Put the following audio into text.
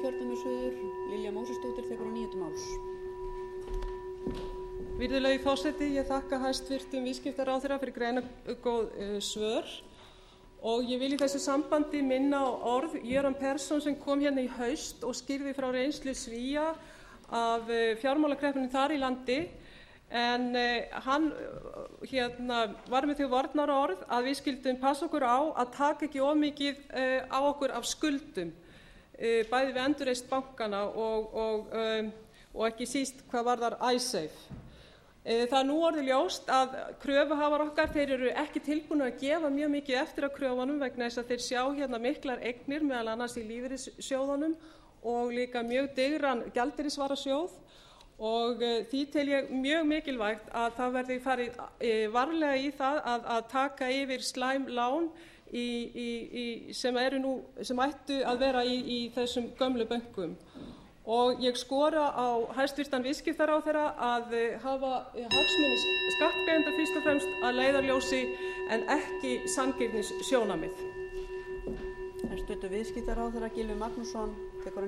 Suðurkjördæmis suður. Lilja Mósesdóttir tekur á 9. máls. Virðulegi forseti, ég þakka hæstvirtum viðskiptaráðherra fyrir greinargóð svör og ég vil í þessu sambandi minna á orð Göran Persson sem kom hérna í haust og skýrði frá reynslu Svía af fjármálakreppunni þar í landi. En hann var með þau varnaðarorð að við skyldum passa okkur á að taka ekki of mikið á okkur af skuldum, bæði við endurreisn bankana og ekki síst hvað varðar Icesave. Það nú orðið ljóst að kröfuhafar okkar, þeir eru ekki tilbúnir að gefa mjög mikið eftir af kröfunum vegna þess að þeir sjá hérna miklar eignir meðal annars í lífeyrissjóðunum og líka mjög digran gjaldeyrisvarasjóð. Og því tel ég mjög mikilvægt að það verði farið varlega í það að taka yfir slæm lán sem ættu að vera í þessum gömlu bönkum. Og ég skora á hæstvirtan viðskiptaráðherra að hafa hagsmuni skattgreiðenda fyrst og fremst að leiðarljósi en ekki sanngirnissjónarmið. Hæstvirtur viðskiptaráðherra Gylfi Magnússon